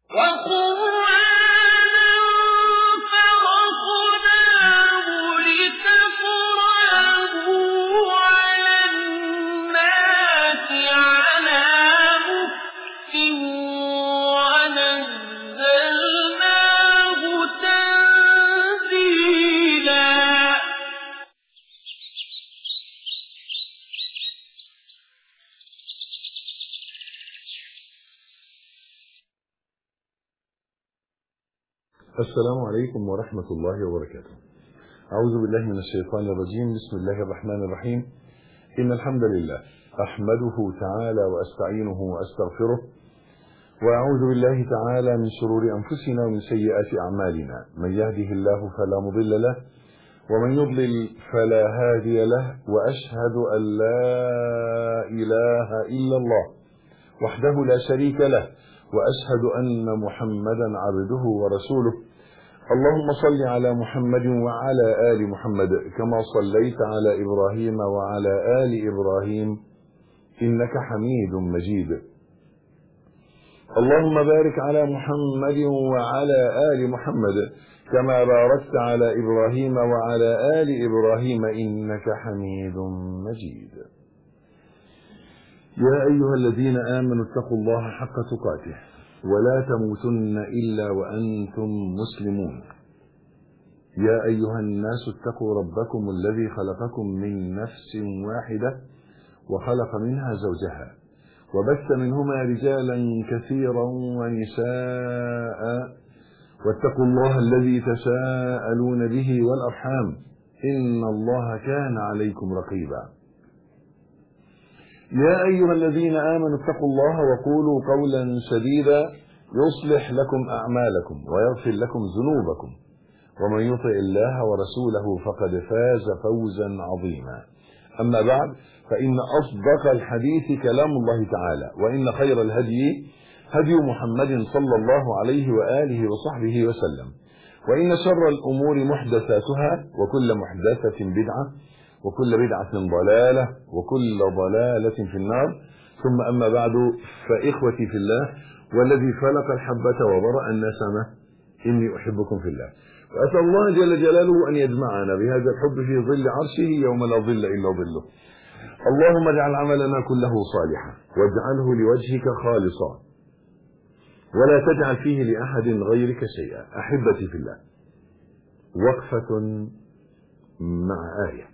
السلام عليكم ورحمة الله وبركاته. أعوذ بالله من الشيطان الرجيم. بسم الله الرحمن الرحيم. إن الحمد لله أحمده تعالى وأستعينه وأستغفره، وأعوذ بالله تعالى من شرور أنفسنا ومن سيئات أعمالنا. من يهده الله فلا مضل له، ومن يضلل فلا هادي له، وأشهد أن لا إله إلا الله وحده لا شريك له، وأشهد أن محمدا عبده ورسوله. اللهم صل على محمد وعلى آل محمد كما صليت على إبراهيم وعلى آل إبراهيم إنك حميد مجيد. اللهم بارك على محمد وعلى آل محمد كما باركت على إبراهيم وعلى آل إبراهيم إنك حميد مجيد. يا أيها الذين آمنوا اتقوا الله حق تقاته ولا تموتن إلا وأنتم مسلمون. يا أيها الناس اتقوا ربكم الذي خلقكم من نفس واحدة وخلق منها زوجها وبث منهما رجالا كثيرا ونساء، واتقوا الله الذي تساءلون به والأرحام إن الله كان عليكم رقيبا. يا أيها الذين آمنوا اتقوا الله وقولوا قولا سديدا يصلح لكم أعمالكم ويغفر لكم ذنوبكم، ومن يطع الله ورسوله فقد فاز فوزا عظيما. أما بعد، فإن أصدق الحديث كلام الله تعالى، وإن خير الهدي هدي محمد صلى الله عليه وآله وصحبه وسلم، وإن شر الأمور محدثاتها، وكل محدثة بدعة، وكل بدعة ضلالة، وكل ضلالة في النار. ثم أما بعد، فإخوتي في الله والذي فلق الحبة وبرأ النسمة إني أحبكم في الله، وأسأل الله جل جلاله أن يجمعنا بهذا الحب في ظل عرشه يوم لا ظل إلا ظله. اللهم اجعل عملنا كله صالحا واجعله لوجهك خالصا، ولا تجعل فيه لأحد غيرك شيئا. أحبتي في الله، وقفة مع آية.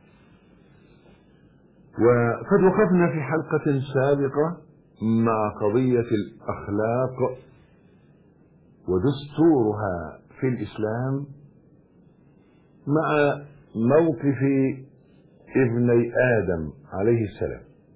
وقد وقفنا في حلقة سابقة مع قضية الأخلاق ودستورها في الإسلام مع موقف ابني آدم عليه السلام،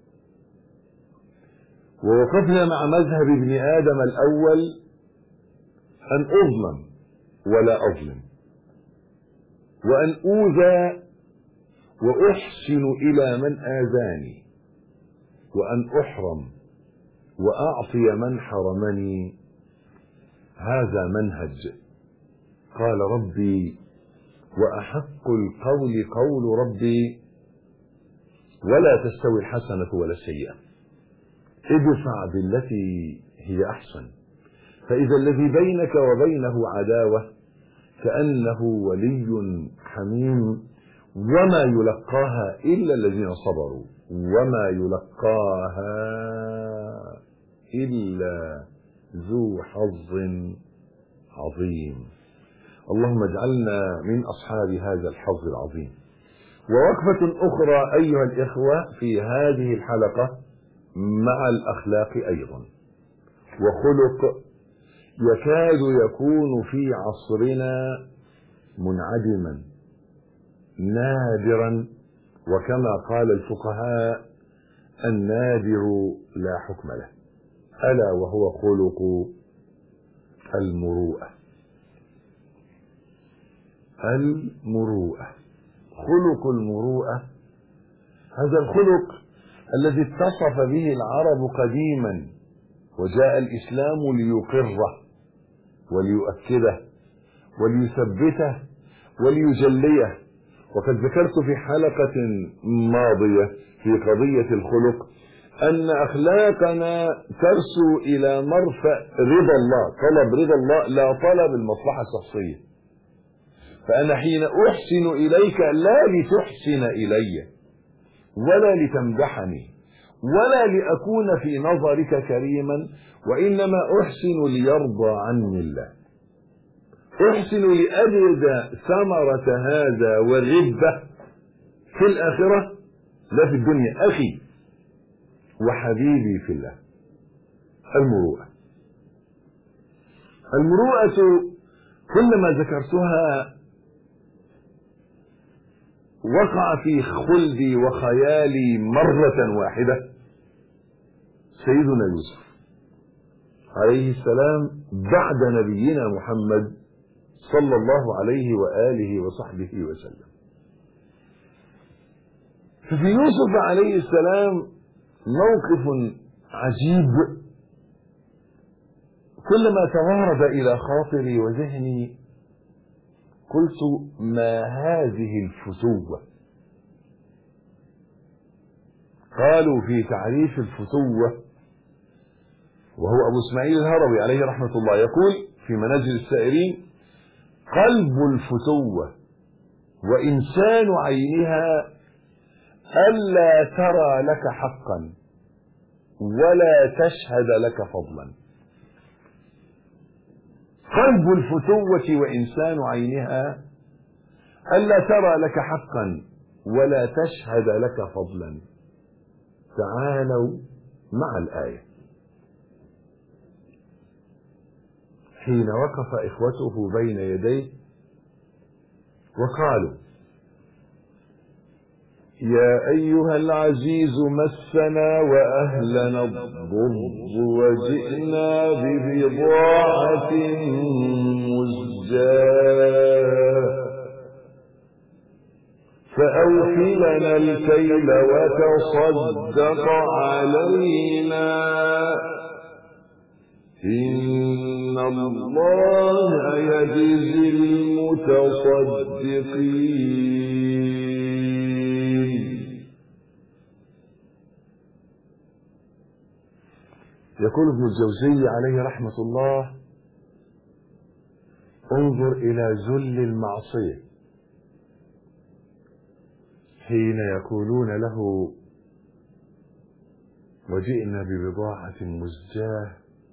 ووقفنا مع مذهب ابن آدم الأول أن أظلم ولا أظلم، وأن أوذى وأحسن إلى من آذاني، وأن أحرم وأعطي من حرمني. هذا منهج قال ربي وأحق القول قول ربي ولا تستوي الحسنة ولا السيئة، ادفع بالتي هي أحسن فإذا الذي بينك وبينه عداوة كأنه ولي حميم، وما يلقاها إلا الذين صبروا وما يلقاها إلا ذو حظ عظيم. اللهم اجعلنا من أصحاب هذا الحظ العظيم. ووقفة أخرى أيها الإخوة في هذه الحلقة مع الأخلاق أيضا، وخلق يكاد يكون في عصرنا منعدما نادرا، وكما قال الفقهاء النادر لا حكم له، ألا وهو خلق المروءة. المروءة، خلق المروءة، هذا الخلق الذي اتصف به العرب قديما، وجاء الإسلام ليقره وليؤكده وليثبته وليجليه. وقد ذكرت في حلقة ماضية في قضية الخلق أن أخلاقنا ترسو إلى مرفأ رضا الله، طلب رضا الله لا طلب المصلحة الشخصية. فأنا حين أحسن إليك لا لتحسن إلي ولا لتمدحني ولا لأكون في نظرك كريما، وإنما أحسن ليرضى عني الله، أحسن لأجد ثمرة هذا والربة في الآخرة لا في الدنيا. أخي وحبيبي في الله، المروءة كلما ذكرتها وقع في خلدي وخيالي مرة واحدة سيدنا يوسف عليه السلام بعد نبينا محمد صلى الله عليه وآله وصحبه وسلم. ففي يوسف عليه السلام موقف عجيب كلما توارد إلى خاطري وذهني قلت ما هذه الفتوة؟ قالوا في تعريف الفتوة، وهو أبو إسماعيل الهروي عليه رحمة الله يقول في منازل السائرين: قلب الفتوة وإنسان عينها ألا ترى لك حقا ولا تشهد لك فضلا. قلب الفتوة وإنسان عينها ألا ترى لك حقا ولا تشهد لك فضلا. تعالوا مع الآية. حين وقف إخوته بين يديه وقالوا: يا أيها العزيز مسنا وأهلنا الضر وجئنا ببضاعة مزجاة فأوف لنا الكيل وتصدق علينا إن الله يجزي المتصدقين. يقول ابن الجوزي عليه رحمة الله: انظر إلى ذل المعصية حين يقولون له: وجئنا ببضاعة مزجاة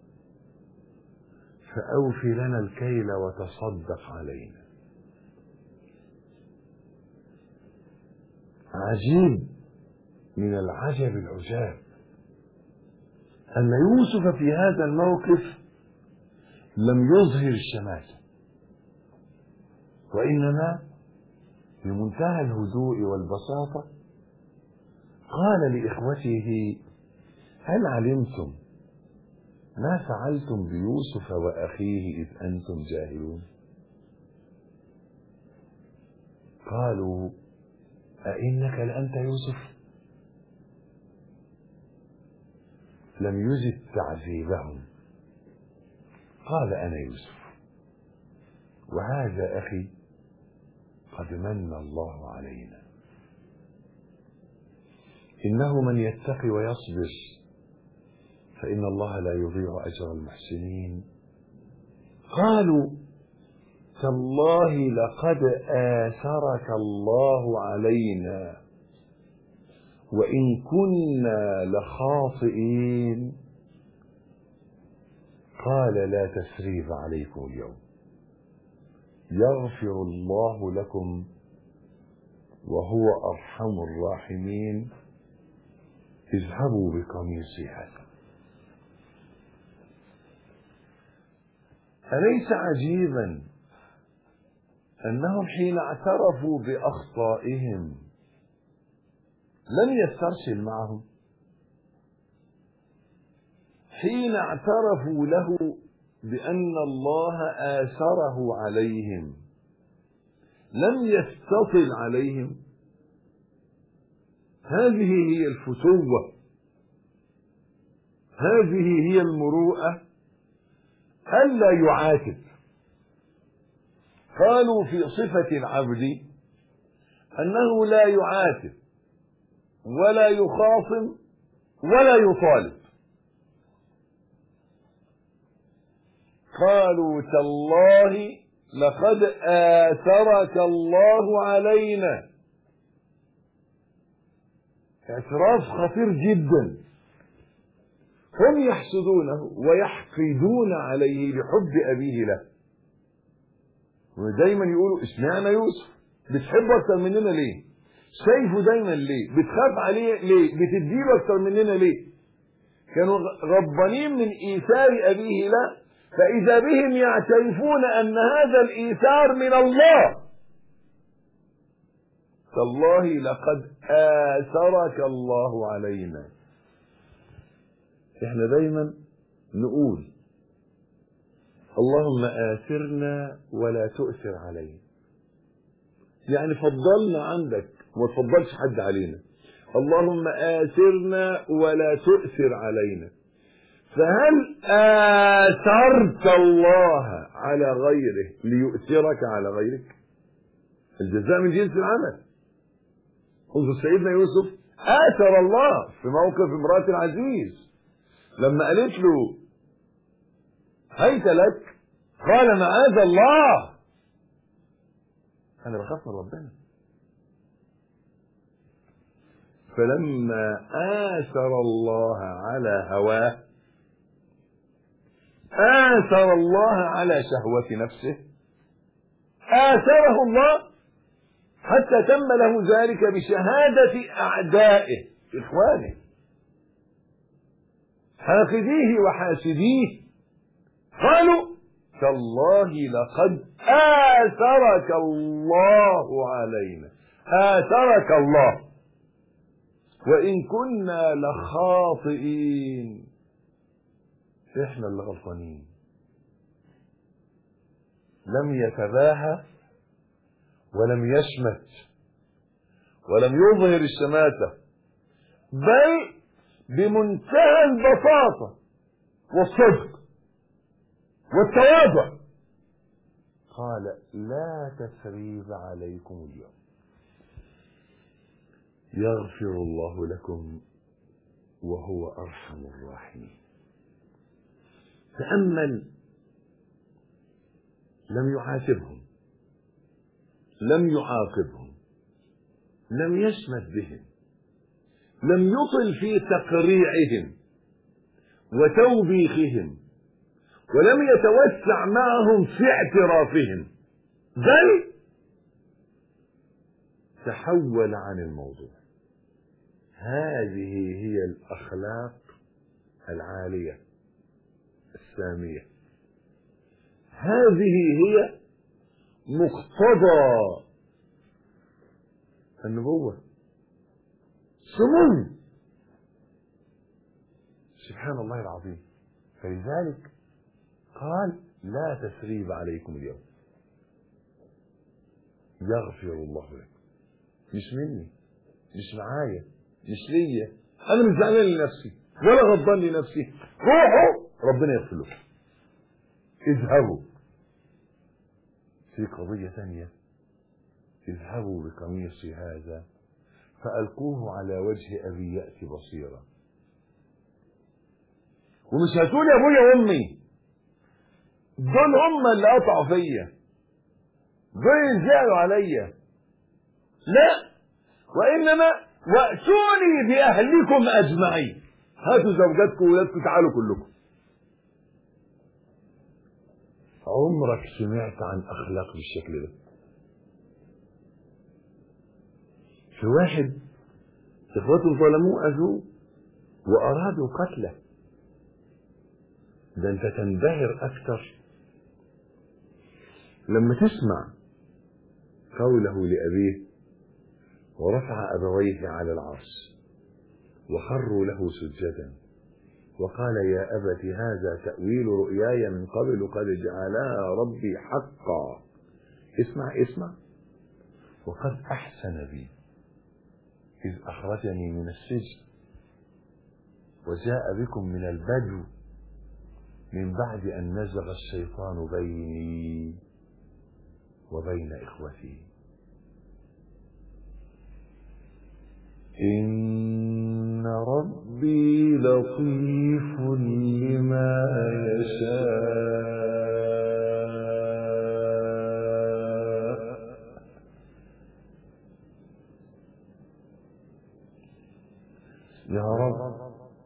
فأوفي لنا الكيل وتصدق علينا. عجيب من العجب العجاب أن يوسف في هذا الموقف لم يظهر الشماتة، وإنما بمنتهى الهدوء والبساطة قال لإخوته: هل علمتم ما فعلتم بيوسف وأخيه إذ أنتم جاهلون؟ قالوا: أئنك لأنت يوسف؟ لم يزد تعذيبهم، قال: أنا يوسف وهذا أخي قد من الله علينا إنه من يتقي ويصبر فإن الله لا يضيع أجر المحسنين. قالوا: تالله لقد آثرك الله علينا وإن كنا لخاطئين. قال: لا تثريب عليكم اليوم يغفر الله لكم وهو أرحم الراحمين اذهبوا بقميصي هذا. أليس عجيبا أنهم حين اعترفوا بأخطائهم لم يسترسل معهم؟ حين اعترفوا له بأن الله آثره عليهم لم يستطل عليهم. هذه هي الفتوة، هذه هي المروءة، ألا يعاتب. قالوا في صفة العبد أنه لا يعاتب ولا يخاصم ولا يطالب. قالوا تالله لقد آثرك الله علينا. اعتراف خطير جدا. هم يحسدونه ويحقدون عليه لحب أبيه له، ودايما يقولوا اشمعنى يوسف؟ بتحبه أكتر مننا ليه؟ شايفه دايما ليه؟ بتخاف عليه ليه؟ بتديله أكتر مننا ليه؟ كانوا غضبانين من إيثار أبيه له، فإذا بهم يعترفون أن هذا الإيثار من الله. تالله لقد آثرك الله علينا. احنا دايما نقول اللهم آثرنا ولا تؤثر علينا، يعني فضلنا عندك وما تفضلش حد علينا. اللهم آثرنا ولا تؤثر علينا. فهل آثرت الله على غيره ليؤثرك على غيرك؟ الجزاء من جنس العمل. انظر سيدنا يوسف آثر الله في موقف امرأة العزيز لما قالت له هيت لك، قال معاذ الله، انا بخاف من ربنا. فلما آثر الله على هواه، آثر الله على شهوة نفسه، آثره الله حتى تم له ذلك بشهادة أعدائه إخوانه حاقديه وحاسديه. قالوا تالله لقد آثرك الله علينا. آثرك الله وإن كنا لخاطئين. احنا اللي غلطانين. لم يتباهى ولم يشمت ولم يظهر الشماتة، بل بمنتهى البساطة والصدق والتواضع قال لا تثريب عليكم اليوم، يغفر الله لكم وهو أرحم الراحمين. تأمل، لم يعاتبهم، لم يعاقبهم، لم يشمت بهم، لم يطل في تقريعهم وتوبيخهم، ولم يتوسع معهم في اعترافهم، بل تحول عن الموضوع. هذه هي الأخلاق العالية السامية. هذه هي مقتضى النبوة. سمو سبحان الله العظيم. فلذلك قال لا تثريب عليكم اليوم، يغفر الله لكم. مش مني، مش معايا، مش ليا، انا مش زعلان لنفسي ولا غضبان لنفسي. روحوا ربنا يغفر لكم. اذهبوا. في قضية ثانية، اذهبوا بقميصي هذا فألقوه على وجه أبي يأتي بصيرا. ومش هتقول يا ابويا وامي، دول هم اللي قطعوا فيا، دول اللي زعلوا عليا، لا، وإنما وأتوني بأهلكم أجمعين. هاتوا زوجاتكم وولادكم، تعالوا كلكم. عمرك سمعت عن أخلاق بالشكل ده؟ في واحد إخوته ظلموه أذوه وأرادوا قتله، ده أنت تنبهر أكثر لما تسمع قوله لأبيه ورفع أبويه على العرش وخروا له سجدا وقال يا أبت هذا تأويل رؤياي من قبل قد جعلها ربي حقا. اسمع وقد أحسن بي إذ أخرجني من السجن وجاء بكم من البدو من بعد أن نزغ الشيطان بيني وبين إخوتي إن ربي ربي لطيف لما يشاء. يا رب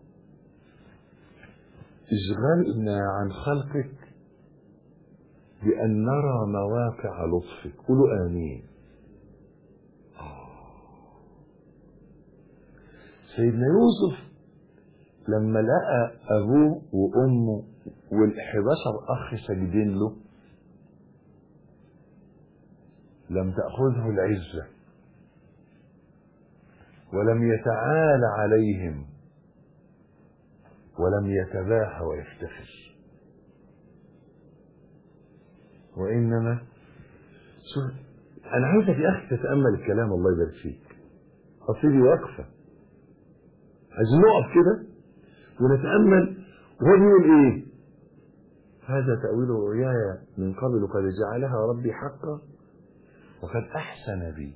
اشغلنا عن خلقك بأن نرى مواقع لطفك. قولوا آمين. سيدنا يوسف لما لقى أبوه وأمه وال11 أخ ساجدين له لم تأخذه العزة ولم يتعالى عليهم ولم يتباهى ويفتخر، وإنما أنا عايزك يا أخي تتأمل الكلام. الله يبارك فيك. أصيلي واقفة، عايزين نقف كده ونتأمل وهو بيقول إيه؟ هذا تأويل رؤياي من قبل قد جعلها ربي حقا وقد أحسن بي.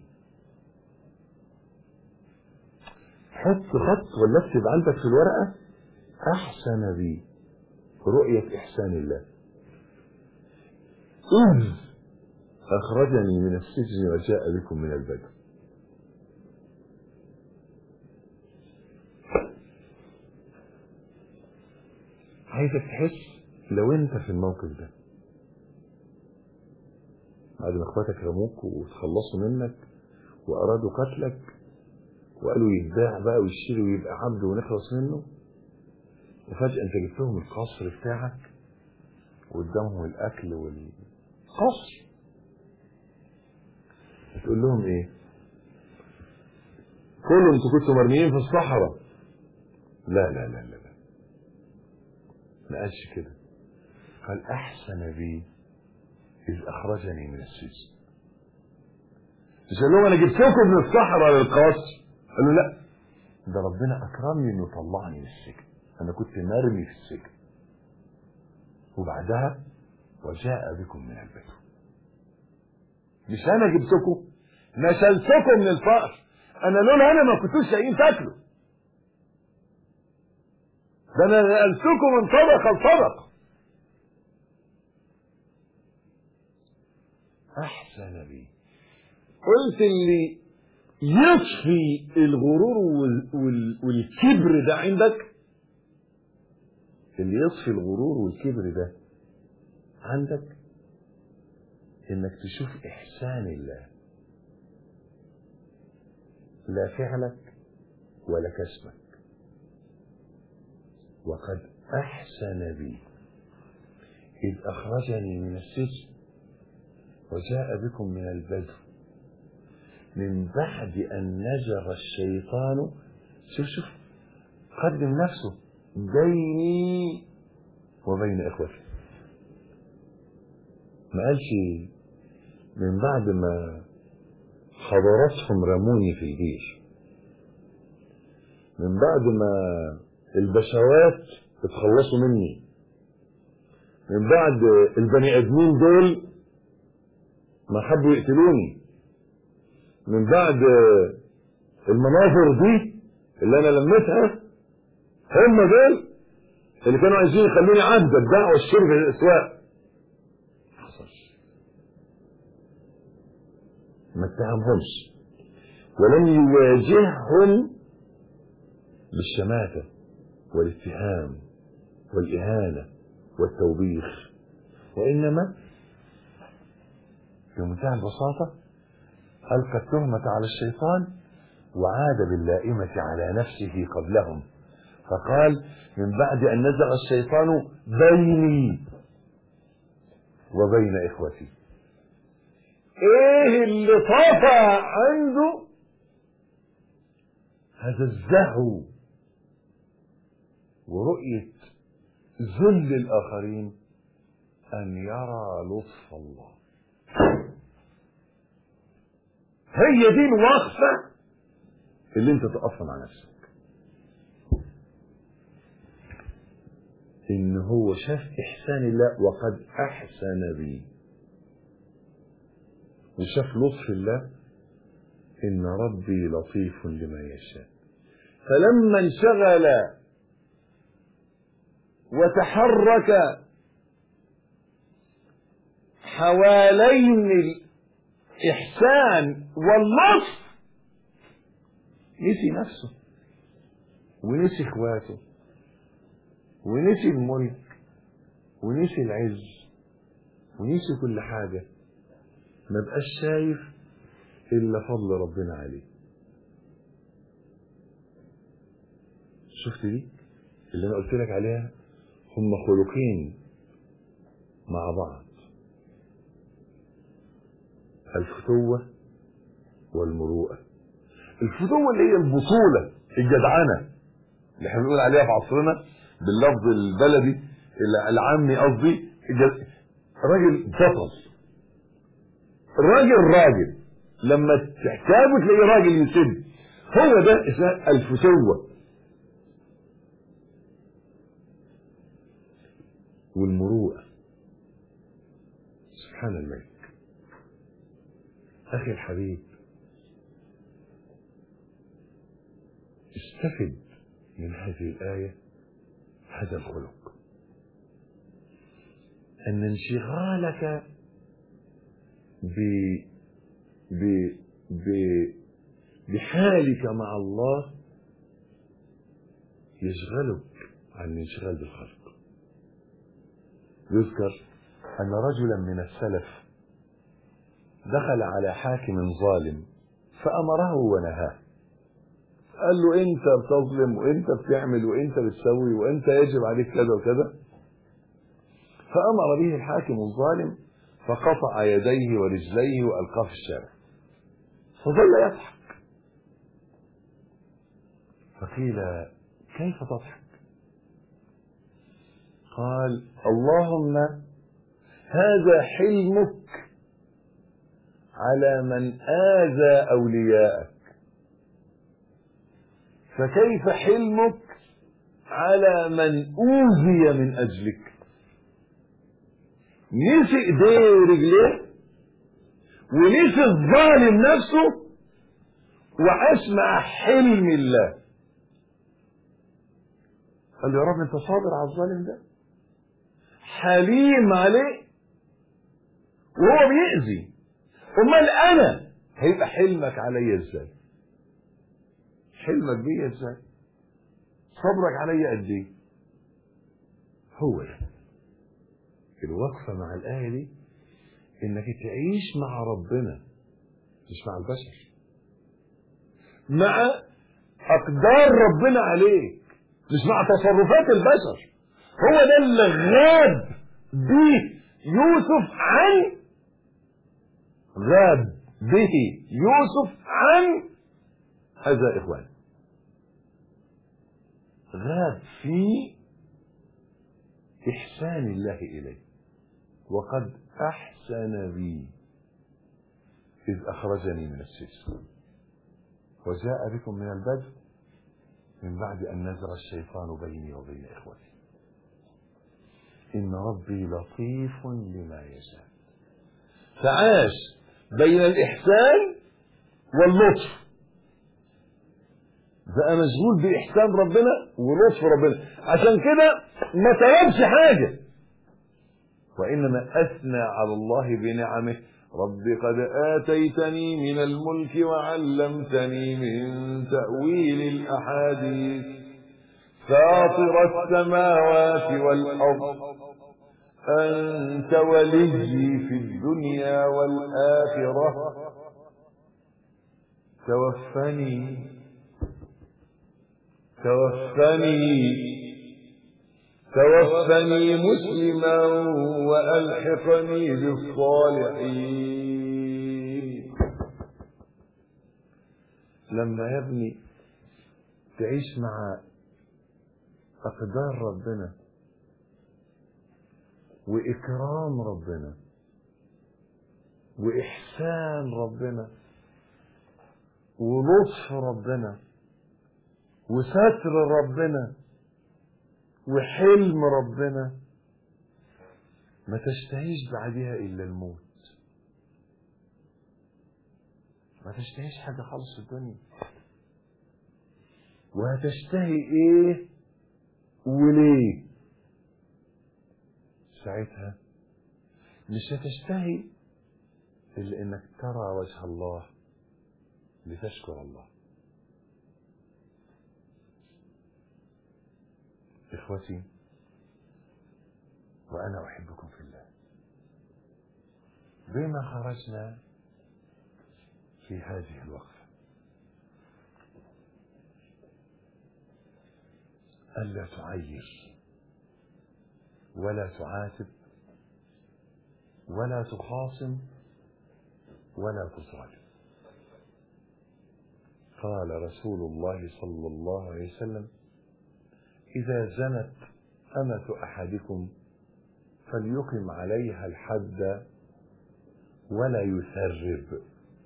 حط خط ولا اكتب عندك في الورقة أحسن بي، رؤية إحسان الله. إذ أخرجني من السجن وجاء بكم من البدو. عايزك تحس لو انت في الموقف ده بعد ما اخواتك رموك وتخلصوا منك وارادوا قتلك وقالوا يتباع بقى ويشتري ويبقى عبد ونخلص منه، وفجأة انت جبت لهم القصر بتاعك وقدامهم الاكل والقصر، تقول لهم ايه؟ كلهم انتوا كنتوا مرميين في الصحراء. لا لا لا لا، ما قالش كده. قال أحسن بي إذ أخرجني من السجن. مش قال لهم أنا جبتكم من الصحراء للقصر، قالوا لا، ده ربنا أكرمني إنه طلعني من السجن، أنا كنت مرمي في السجن وبعدها وجاء بكم من البدو. مش أنا جبتكم، نشلتكم من الفقر، أنا لولا أنا ما كنتوش لاقيين تاكلوا، ده أنا نقلتكم من طبقة لطبقة. أحسن بي. قلت اللي يطفي الغرور والكبر ده عندك، اللي يطفي الغرور والكبر ده عندك انك تشوف احسان الله، لا فعلك ولا كسبك. وقد احسن بي اذ اخرجني من السجن وجاء بكم من البدو من بعد ان نزغ الشيطان. شوف قدم نفسه بيني وبين اخوتي، ما قالش من بعد ما حضرتهم رموني في الجيش، من بعد ما البشوات اتخلصوا مني، من بعد البني ادمين دول ما حبوا يقتلوني، من بعد المناظر دي اللي انا لميتها، هم دول اللي كانوا عايزين يخلوني عبد البيع والشرب في الاسواق. ما اتهمهمش ولم يواجههم بالشماتة والاتهام والإهانة والتوبيخ، وإنما بمنتهى البساطة ألقى التهمة على الشيطان وعاد باللائمة على نفسه قبلهم، فقال من بعد أن نزغ الشيطان بيني وبين إخوتي. ايه اللي طفى عنده هذا الزهو ورؤية ذل الآخرين؟ أن يرى لطف الله. هي دي الوقفة اللي انت تقفها مع نفسك، ان هو شاف إحسان الله وقد أحسن بي، وشاف لطف الله، إن ربي لطيف لما يشاء. فلما انشغل وتحرك حوالين الإحسان واللطف نسي نفسه ونسي اخواته ونسي الملك ونسي العز ونسي كل حاجة، ما بقاش شايف إلا فضل ربنا عليه. شفت دي اللي أنا قلت لك عليها؟ هم خلقين مع بعض، الفتوة والمروءة. الفتوة اللي هي البطولة، الجدعنة اللي احنا بنقول عليها في عصرنا باللفظ البلدي العامي، قصدي راجل بطل، راجل لما تحتاجه تلاقيه راجل يسد، هو ده اسمه الفتوة. والمروءة سبحان الملك. أخي الحبيب، استفد من هذه الآية هذا الخلق، أن انشغالك بحالك مع الله يشغلك عن الانشغال بالخلق. يذكر أن رجلا من السلف دخل على حاكم ظالم فأمره ونهاه، قال له انت بتظلم وانت بتعمل وانت بتسوي وانت يجب عليك كذا وكذا. فأمر به الحاكم الظالم فقطع يديه ورجليه وألقاه في الشارع، فظل يضحك. فقيل كيف تضحك؟ قال اللهم هذا حلمك على من آذى أولياءك، فكيف حلمك على من أوذي من أجلك؟ نسي ايديه ورجليه ونسي الظالم نفسه وعاش مع حلم الله. قال له يا رب انت صابر على الظالم ده، حليم عليه وهو بيأذي، امال انا هيبقى حلمك عليا ازاي؟ حلمك بيا ازاي؟ صبرك عليا قد ايه؟ هو ده الوقفة مع الآية دي، انك تعيش مع ربنا مش مع البشر، مع اقدار ربنا عليك مش مع تصرفات البشر. هو ده اللي غاب به يوسف عن هذا إخوان، غاب في إحسان الله إليه. وقد أحسن بي إذ أخرجني من السجن وجاء بكم من البدو من بعد أن نزغ الشيطان بيني وبين إخوتي إن ربي لطيف لما يشاء. فعاش بين الإحسان واللطف، بقى مشغول بإحسان ربنا ولطف ربنا، عشان كده ما طلبش حاجة وإنما أثنى على الله بنعمه. رب قد آتيتني من الملك وعلمتني من تأويل الأحاديث فاطر السماوات والأرض أنت وليي في الدنيا والآخرة توفني مسلما وألحقني بالصالحين. لما يا ابني تعيش مع أقدار ربنا وإكرام ربنا وإحسان ربنا ولطف ربنا وستر ربنا وحلم ربنا، ما تشتهيش بعدها إلا الموت، ما تشتهيش حاجة خالص في الدنيا. وهتشتهي ايه وليه. ساعتها مش هتشتهي الا انك ترى وجه الله لتشكر الله. اخوتي وانا احبكم في الله، بما خرجنا في هذه الوقفة ألا تعير ولا تعاتب ولا تخاصم ولا تصالح. قال رسول الله صلى الله عليه وسلم: إذا زنت أمة أحدكم فليقم عليها الحد ولا يسرب.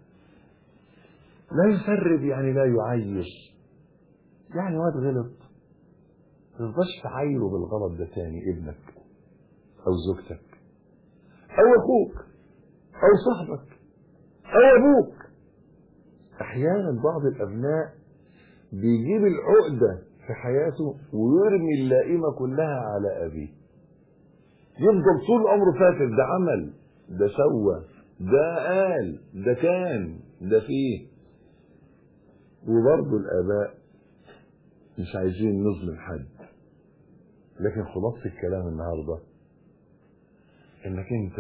لا يسرب يعني لا يعير، يعني واد غلط ما تقدرش تعايره بالغلط ده تاني، ابنك او زوجتك او اخوك او صاحبك او ابوك. احيانا بعض الابناء بيجيب العقدة في حياته ويرمي اللائمة كلها على ابيه، يفضل طول عمره فاكر ده عمل، ده سوى، ده قال، ده كان، ده فيه. وبرضه الآباء مش عايزين نظلم حد، لكن خلاصة الكلام النهاردة انك انت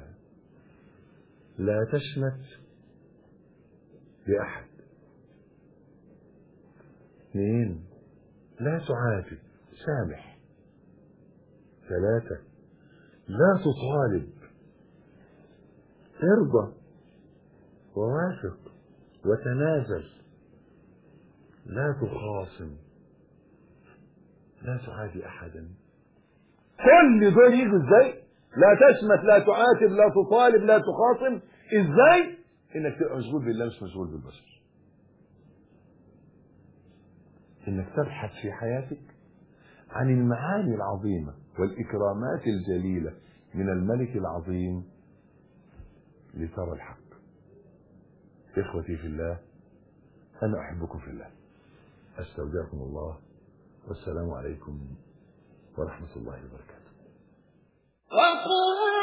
لا تشمت لأحد. 2 لا تعاتب، سامح. 3 لا تطالب، ارضى ووافق وتنازل. لا تخاصم، لا تعادي احدا. كل دول يجوا ازاي؟ لا تشمت، لا تعاتب، لا تطالب، لا تخاصم. ازاي؟ انك تبقى مشغول بالله مش مشغول بالبشر، انك تبحث في حياتك عن المعاني العظيمة والإكرامات الجليلة من الملك العظيم لترى الحق. إخوتي في الله، أنا أحبكم في الله، أستودعكم الله، والسلام عليكم ورحمة الله وبركاته.